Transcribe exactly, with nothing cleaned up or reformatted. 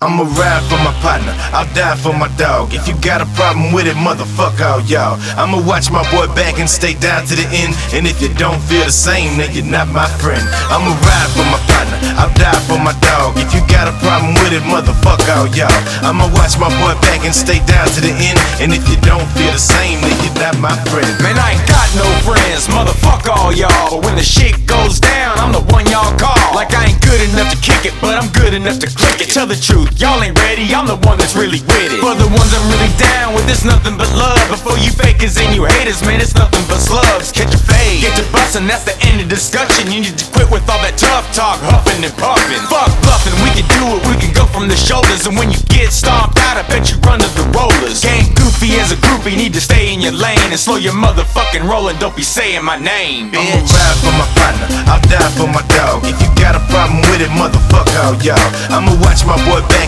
I'ma ride for my partner, I'll die for my dog. If you got a problem with it, motherfuck all y'all. I'ma watch my boy back and stay down to the end. And if you don't feel the same, then you're not my friend. I'ma ride for my partner, I'll die for my dog. If you got a problem with it, motherfuck all y'all. I'ma watch my boy back and stay down to the end. And if you don't feel the same, then you're not my friend. Man, I ain't got no friends, motherfuck all y'all. But when the shit goes down, I'm the one y'all call. Like I ain't good enough to kick it, but I'm good enough to click it. Tell the truth, y'all ain't ready, I'm the one that's really with it. For the ones I'm really down with, it's nothing but love. Before you fakers and you haters, man, it's nothing but slugs. Catch a fade, get your bustin', that's the end of discussion. You need to quit with all that tough talk, huffing and puffing. Fuck bluffing, we can do it, we can go from the shoulders. And when you get stomped out, I bet you run to the rollers. Gang goofy as a groupie, need to stay in your lane and slow your motherfucking rollin', don't be saying my name, bitch. I'ma ride for my partner, I'll die for my dog. If you got a problem with it, motherfuck all y'all. I'ma watch my boy back